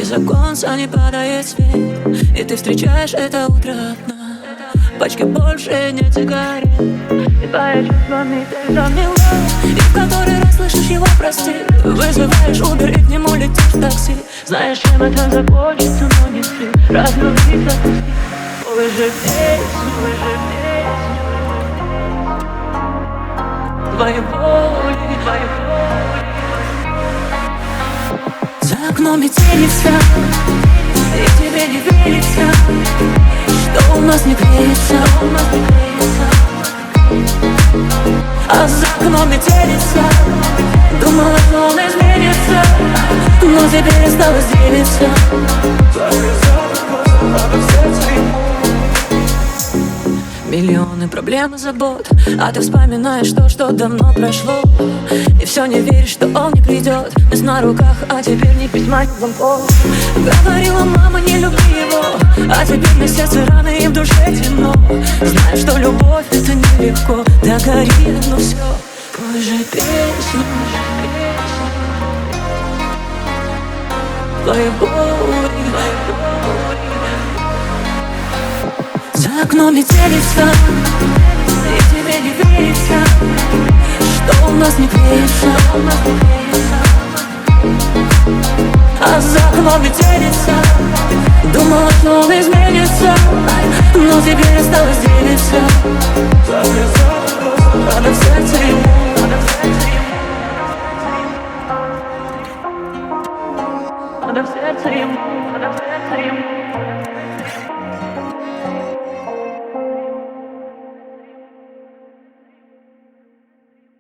Из оконца не падает свет, и ты встречаешь это утро одна. Пачки больше не сигарет, и твои чувствами ты замела. И в который раз слышишь его прости, вызываешь Uber и к нему летишь в такси. Знаешь, чем это закончится, но не ты. Размолвиться пусти, выжи песню, выжи песню. Твоей воли, твоей воли. За окном метелица, и тебе не верится, что у нас не клеится, а за окном метелица. Думала, что он изменится, но теперь осталось делиться. Миллионы проблем и забот, а ты вспоминаешь то, что давно прошло. И все не веришь, что он не придет. Без на руках, а теперь ни письма, ни звонков. Говорила мама, не люби его, а теперь на сердце раны и в душе темно. Знаю, что любовь это нелегко, да горит, но все. Твой же песню, твоей боли. За окном метелица, и тебе не верится, что у нас не клеится, а за окном метелица. Думала, что он изменится,